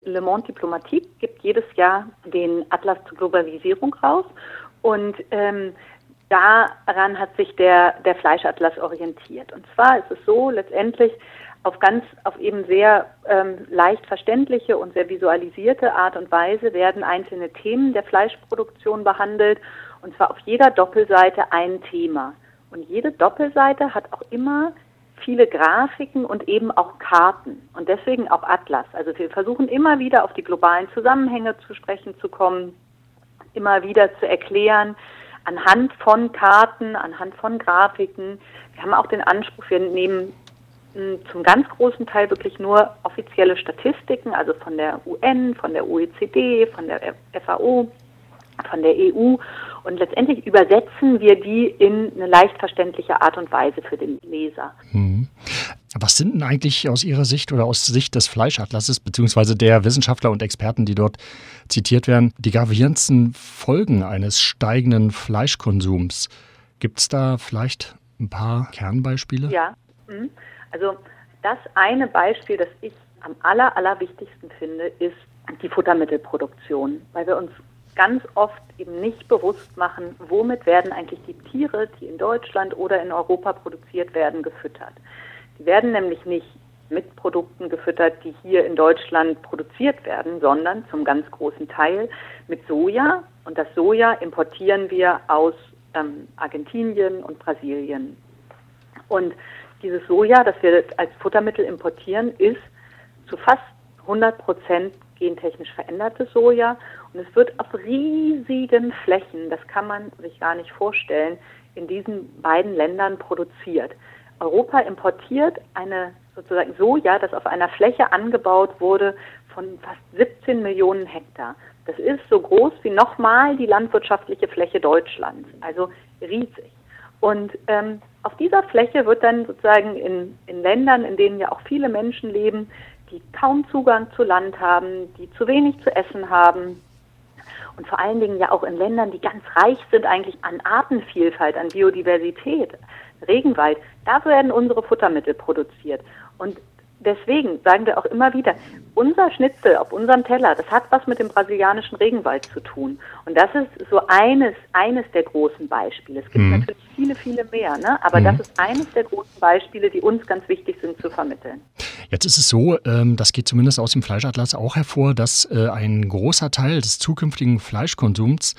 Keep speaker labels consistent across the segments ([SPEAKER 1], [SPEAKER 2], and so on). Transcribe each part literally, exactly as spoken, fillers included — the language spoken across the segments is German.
[SPEAKER 1] Le Monde Diplomatique gibt jedes Jahr den Atlas zur Globalisierung raus und ähm, daran hat sich der, der Fleischatlas orientiert. Und zwar ist es so, letztendlich auf ganz, auf eben sehr ähm, leicht verständliche und sehr visualisierte Art und Weise werden einzelne Themen der Fleischproduktion behandelt, und zwar auf jeder Doppelseite ein Thema. Und jede Doppelseite hat auch immer viele Grafiken und eben auch Karten und deswegen auch Atlas. Also wir versuchen immer wieder auf die globalen Zusammenhänge zu sprechen zu kommen, immer wieder zu erklären, anhand von Karten, anhand von Grafiken. Wir haben auch den Anspruch, wir nehmen zum ganz großen Teil wirklich nur offizielle Statistiken, also von der U N, von der O E C D, von der F A O, von der E U, und letztendlich übersetzen wir die in eine leicht verständliche Art und Weise für den Leser.
[SPEAKER 2] Hm. Was sind denn eigentlich aus Ihrer Sicht oder aus Sicht des Fleischatlasses beziehungsweise der Wissenschaftler und Experten, die dort zitiert werden, die gravierendsten Folgen eines steigenden Fleischkonsums? Gibt es da vielleicht ein paar Kernbeispiele?
[SPEAKER 1] Ja, also das eine Beispiel, das ich am aller, allerwichtigsten finde, ist die Futtermittelproduktion, weil wir uns ganz oft eben nicht bewusst machen, womit werden eigentlich die Tiere, die in Deutschland oder in Europa produziert werden, gefüttert. Die werden nämlich nicht mit Produkten gefüttert, die hier in Deutschland produziert werden, sondern zum ganz großen Teil mit Soja. Und das Soja importieren wir aus ähm, Argentinien und Brasilien. Und dieses Soja, das wir als Futtermittel importieren, ist zu fast hundert Prozent gentechnisch verändertes Soja. Und es wird auf riesigen Flächen, das kann man sich gar nicht vorstellen, in diesen beiden Ländern produziert. Europa importiert eine sozusagen Soja, das auf einer Fläche angebaut wurde von fast siebzehn Millionen Hektar. Das ist so groß wie nochmal die landwirtschaftliche Fläche Deutschlands, also riesig. Und ähm, auf dieser Fläche wird dann sozusagen in, in Ländern, in denen ja auch viele Menschen leben, die kaum Zugang zu Land haben, die zu wenig zu essen haben, und vor allen Dingen ja auch in Ländern, die ganz reich sind eigentlich an Artenvielfalt, an Biodiversität, Regenwald, da werden unsere Futtermittel produziert. Und deswegen sagen wir auch immer wieder, unser Schnitzel auf unserem Teller, das hat was mit dem brasilianischen Regenwald zu tun. Und das ist so eines, eines der großen Beispiele. Es gibt mhm. natürlich viele, viele mehr, ne? aber mhm. das ist eines der großen Beispiele, die uns ganz wichtig sind zu vermitteln.
[SPEAKER 2] Jetzt ist es so, das geht zumindest aus dem Fleischatlas auch hervor, dass ein großer Teil des zukünftigen Fleischkonsums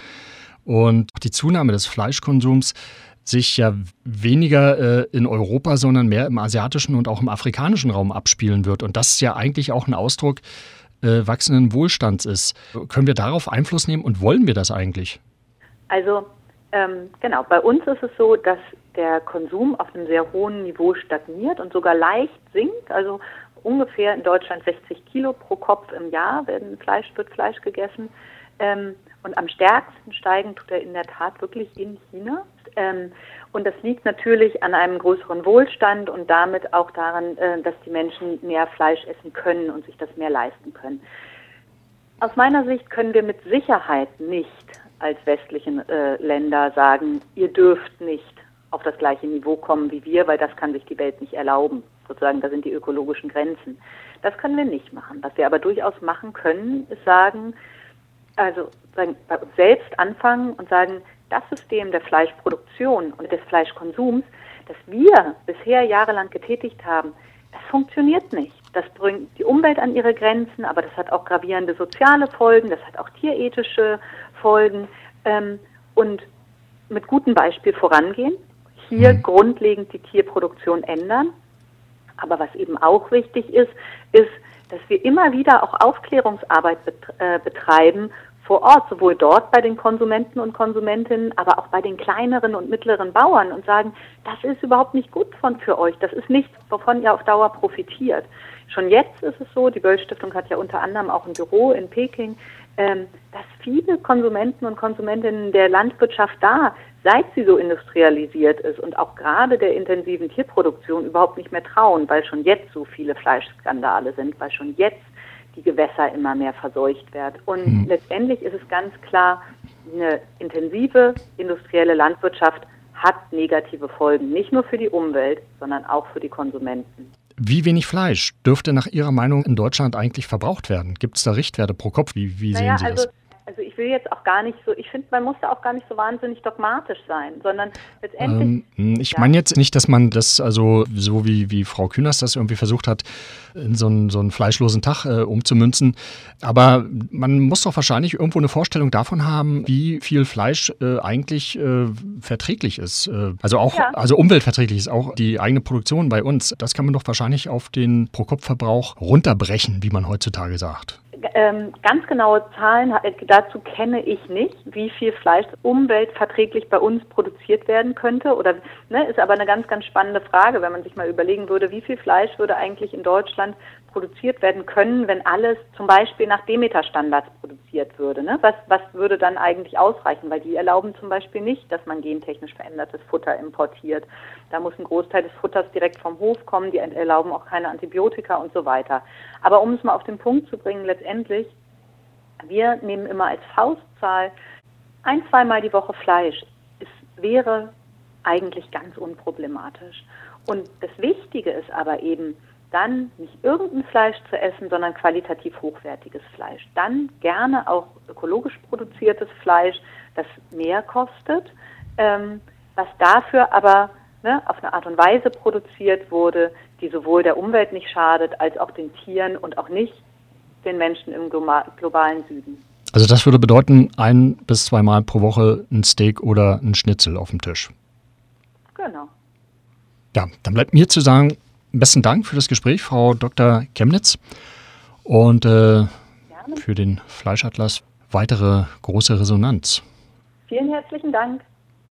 [SPEAKER 2] und die Zunahme des Fleischkonsums sich ja weniger in Europa, sondern mehr im asiatischen und auch im afrikanischen Raum abspielen wird. Und das ja eigentlich auch ein Ausdruck äh, wachsenden Wohlstands ist. Können wir darauf Einfluss nehmen und wollen wir das eigentlich?
[SPEAKER 1] Also ähm, genau, bei uns ist es so, dass der Konsum auf einem sehr hohen Niveau stagniert und sogar leicht sinkt. Also ungefähr in Deutschland sechzig Kilo pro Kopf im Jahr werden Fleisch, wird Fleisch gegessen. Ähm, und am stärksten steigen tut er in der Tat wirklich in China. Ähm, und das liegt natürlich an einem größeren Wohlstand und damit auch daran, äh, dass die Menschen mehr Fleisch essen können und sich das mehr leisten können. Aus meiner Sicht können wir mit Sicherheit nicht als westliche äh, Länder sagen, ihr dürft nicht auf das gleiche Niveau kommen wie wir, weil das kann sich die Welt nicht erlauben. Sozusagen, da sind die ökologischen Grenzen. Das können wir nicht machen. Was wir aber durchaus machen können, ist sagen, also sagen, bei uns selbst anfangen und sagen, das System der Fleischproduktion und des Fleischkonsums, das wir bisher jahrelang getätigt haben, das funktioniert nicht. Das bringt die Umwelt an ihre Grenzen, aber das hat auch gravierende soziale Folgen, das hat auch tierethische Folgen. Ähm, und mit gutem Beispiel vorangehen, hier mhm. grundlegend die Tierproduktion ändern. Aber was eben auch wichtig ist, ist, dass wir immer wieder auch Aufklärungsarbeit betreiben vor Ort, sowohl dort bei den Konsumenten und Konsumentinnen, aber auch bei den kleineren und mittleren Bauern und sagen, das ist überhaupt nicht gut von, für euch, das ist nichts, wovon ihr auf Dauer profitiert. Schon jetzt ist es so, die Böll-Stiftung hat ja unter anderem auch ein Büro in Peking, ähm, dass viele Konsumenten und Konsumentinnen der Landwirtschaft da, seit sie so industrialisiert ist und auch gerade der intensiven Tierproduktion überhaupt nicht mehr trauen, weil schon jetzt so viele Fleischskandale sind, weil schon jetzt die Gewässer immer mehr verseucht werden. Und mhm. letztendlich ist es ganz klar, eine intensive industrielle Landwirtschaft hat negative Folgen, nicht nur für die Umwelt, sondern auch für die Konsumenten.
[SPEAKER 2] Wie wenig Fleisch dürfte nach Ihrer Meinung in Deutschland eigentlich verbraucht werden? Gibt es da Richtwerte pro Kopf? Wie, wie
[SPEAKER 1] naja,
[SPEAKER 2] sehen Sie
[SPEAKER 1] also
[SPEAKER 2] das?
[SPEAKER 1] Also ich will jetzt auch gar nicht so, ich finde, man muss da auch gar nicht so wahnsinnig dogmatisch sein, sondern letztendlich...
[SPEAKER 2] Ähm, ich
[SPEAKER 1] ja.
[SPEAKER 2] meine jetzt nicht, dass man das, also so wie, wie Frau Künast das irgendwie versucht hat, in so einen, so einen fleischlosen Tag äh, umzumünzen, aber man muss doch wahrscheinlich irgendwo eine Vorstellung davon haben, wie viel Fleisch äh, eigentlich äh, verträglich ist. Äh, also auch,
[SPEAKER 1] Ja.
[SPEAKER 2] also umweltverträglich ist auch die eigene Produktion bei uns. Das kann man doch wahrscheinlich auf den Pro-Kopf-Verbrauch runterbrechen, wie man heutzutage sagt.
[SPEAKER 1] Ähm, ganz genaue Zahlen äh, dazu kenne ich nicht, wie viel Fleisch umweltverträglich bei uns produziert werden könnte. Oder ne, ist aber eine ganz, ganz spannende Frage, wenn man sich mal überlegen würde, wie viel Fleisch würde eigentlich in Deutschland produziert werden können, wenn alles zum Beispiel nach Demeter-Standards produziert würde. Ne? Was, was würde dann eigentlich ausreichen? Weil die erlauben zum Beispiel nicht, dass man gentechnisch verändertes Futter importiert. Da muss ein Großteil des Futters direkt vom Hof kommen, die erlauben auch keine Antibiotika und so weiter. Aber um es mal auf den Punkt zu bringen, letztendlich, wir nehmen immer als Faustzahl ein-, zweimal die Woche Fleisch. Es wäre eigentlich ganz unproblematisch. Und das Wichtige ist aber eben, dann nicht irgendein Fleisch zu essen, sondern qualitativ hochwertiges Fleisch. Dann gerne auch ökologisch produziertes Fleisch, das mehr kostet, ähm, was dafür aber ne, auf eine Art und Weise produziert wurde, die sowohl der Umwelt nicht schadet, als auch den Tieren und auch nicht den Menschen im globalen Süden.
[SPEAKER 2] Also das würde bedeuten, ein- bis zweimal pro Woche ein Steak oder ein Schnitzel auf dem Tisch.
[SPEAKER 1] Genau.
[SPEAKER 2] Ja, dann bleibt mir zu sagen, besten Dank für das Gespräch, Frau Doktor Chemnitz, und äh, für den Fleischatlas weitere große Resonanz.
[SPEAKER 1] Vielen herzlichen Dank.